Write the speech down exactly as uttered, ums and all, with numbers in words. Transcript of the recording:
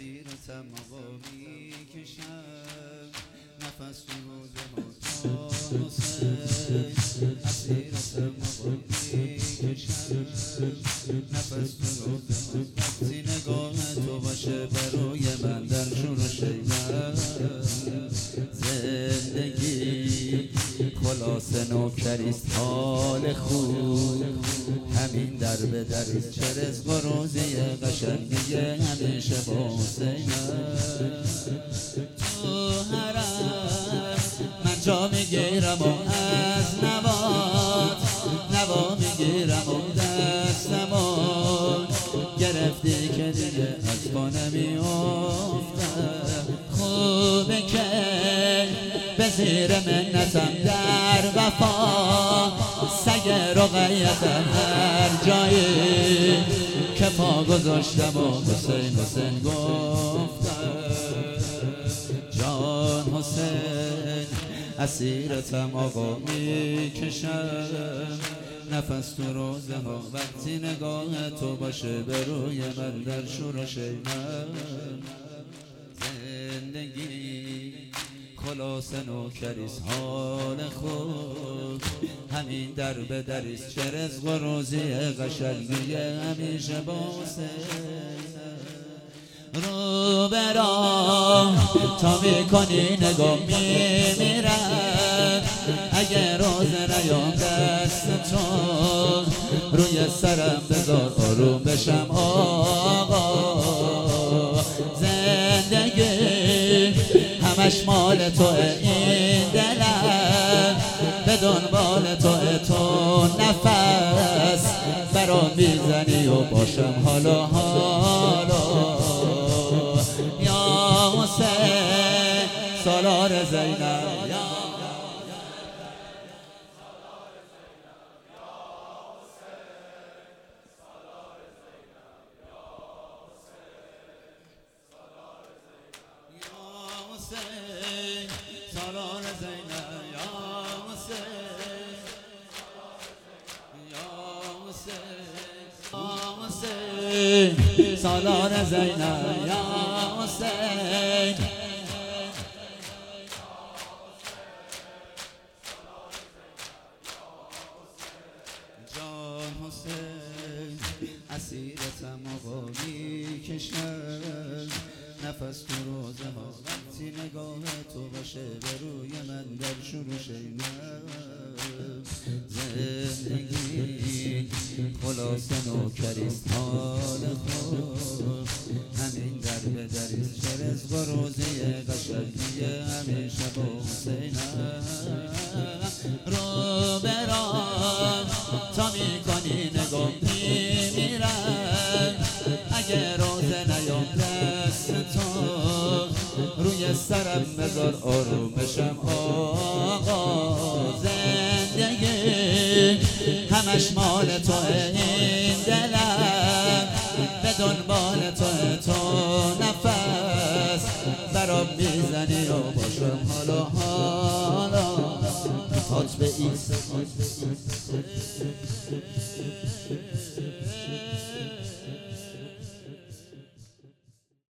اسیرتم آقا میکشم نفس تو روزه ها تا حسین اسیرتم آقا میکشم نفس تو روزه ها وقتی نگاه تو باشه بروی من در شور و شیون زندگی خلاص نوکریست حال خوب همین در به دریست چه رزق و روزی قشنگی همیشه با حسینم تو حرم من جا میگیرم و از نوات نوا میگیرم و دستمون گرفتی که دیگه از پا نمیافتم خوبه که به زیر منتم در وفا سگ رقیتم هر جایی که پا گذاشتم و حسین حسین گفتم جان حسین اسیرتم آقا میکشم نفس تو روزه ها وقتی نگاه تو باشه به روی من در شور و شیون زندگی خلاص نوکریست حال خوب همین در به دریست چه رزق و روزی قشنگی همیشه با حسین رو برام تا میکنی نگاه میمیرم اگه روز نیام دست تو روی سرم بذار آروم بشم آقا زندگی همش مال توه این دلم به دنبال توه تو نفس برام میزنی و باشم حالا حالا یا حسین سالار زینب سالار زینب یا حسین یا حسین یا حسین سالار زینب یا حسین جان حسین اسیرتم آقا میکشم نفس تو روزه ها وقتی نگاه تو باشه به روی من در شور و شیون زندگی خلاص نوکریست حال خوب همین در به دریست چه رزق و روزی قشنگی همیشه با حسینم رو برام تا میکنی نگاه میمیرم اگه روزه نیام دست تو روی سرم بذار آروم بشم آقا زندگی همش مال